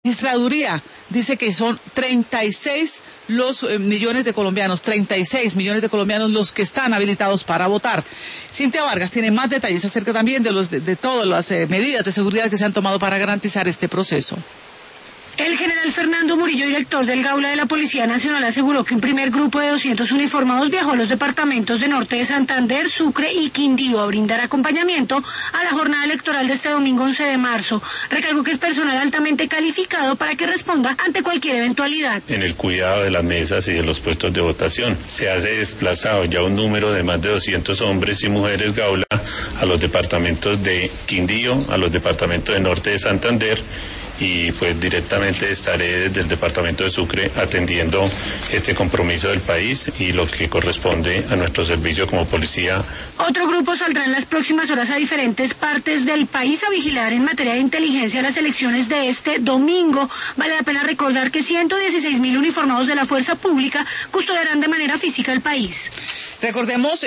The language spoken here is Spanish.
Registraduría dice que son 36 los millones de colombianos, 36 millones de colombianos los que están habilitados para votar. Cintia Vargas tiene más detalles acerca también de todas las medidas de seguridad que se han tomado para garantizar este proceso. El general Fernando Murillo, director del Gaula de la Policía Nacional, aseguró que un primer grupo de 200 uniformados viajó a los departamentos de Norte de Santander, Sucre y Quindío a brindar acompañamiento a la jornada electoral de este domingo 11 de marzo. Recalcó que es personal altamente calificado para que responda ante cualquier eventualidad. En el cuidado de las mesas y de los puestos de votación se hace desplazado ya un número de más de 200 hombres y mujeres Gaula a los departamentos de Quindío, a los departamentos de Norte de Santander, y pues directamente estaré desde el departamento de Sucre atendiendo este compromiso del país y lo que corresponde a nuestro servicio como policía. Otro grupo saldrá en las próximas horas a diferentes partes del país a vigilar en materia de inteligencia las elecciones de este domingo. Vale la pena recordar que 116.000 uniformados de la fuerza pública custodiarán de manera física el país. Recordemos